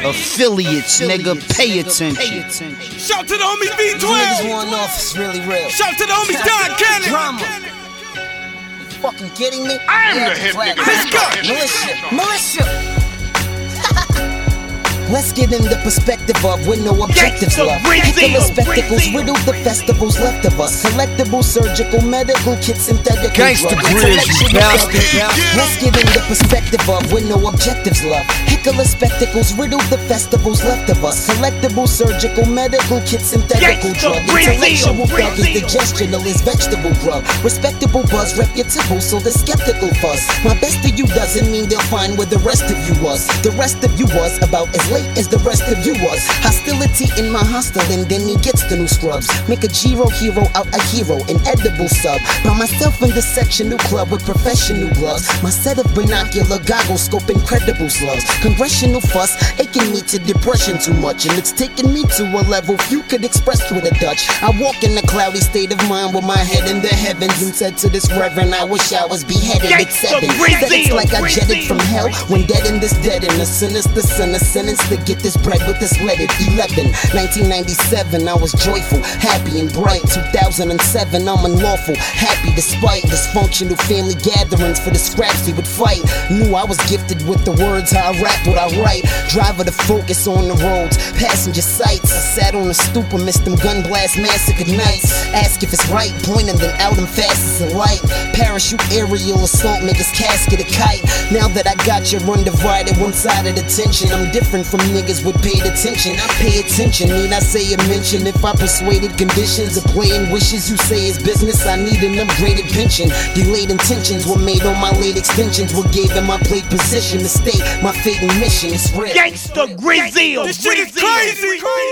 Affiliates, nigga, pay attention. Shout to the homie B12. One off is really real. Shout to the homie Don Cannon. Drama. You fucking kidding me? I'm the hip nigga. Let's go. Militia. Let's get in the perspective of with no objectives left. Hit the spectacles, riddle the festivals left of us. Collectible, surgical, medical kits, synthetic Gangsta Grizz, you bastard. Let's get in the perspective of with no objectives left. Hickler spectacles, riddle the festivals left of us. Collectible, surgical, medical kits, synthetic drug. Intellectual thug is digestional, is vegetable grub. Respectable buzz, reputable, so the skeptical fuzz. My best of you doesn't mean they'll find where the rest of you was. The rest of you was about as late as the rest of you was. Hostility in my hostel, and then he gets the new scrubs. Make a Giro hero out a hero, an edible sub. By myself in the sectional club with professional gloves. My set of binocular goggles scope incredible slugs. Congressional fuss, aching me to depression too much. And it's taking me to a level few could express with a Dutch. I walk in a cloudy state of mind with my head in the heavens and said to this reverend, I wish I was beheaded at 7. Said it's like I jetted from hell when dead in this dead in a sinister sin, a sentence to get this bread with this lead at 11. 1997, I was joyful, happy and bright. 2007, I'm unlawful, happy despite dysfunctional family gatherings for the scraps he would fight. Knew I was gifted with the words, how I rap what I write. Driver to focus on the roads, passenger sights. I sat on a stoop and missed them gun blast massacred nights. Ask if it's right, point and then out him fast as a light. Parachute aerial assault, make his casket a kite. Now that I got your undivided one-sided attention, I'm different from niggas with paid attention. Pay attention, need I say a mention? If I persuaded conditions of playing wishes, you say it's business. I need an upgraded pension. Delayed intentions were made on my late extensions. What gave him my plate position to state my fate and mission is real. Gangsta Grizz. This shit is crazy.